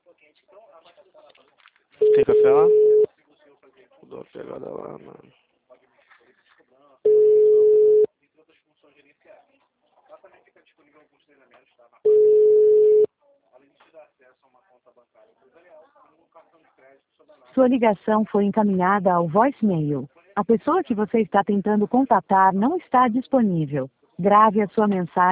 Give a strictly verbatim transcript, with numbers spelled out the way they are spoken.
Tem café lá? Vou dar uma pegada lá, mano. Sua ligação foi encaminhada ao voicemail. A pessoa que você está tentando contatar não está disponível. Grave a sua mensagem.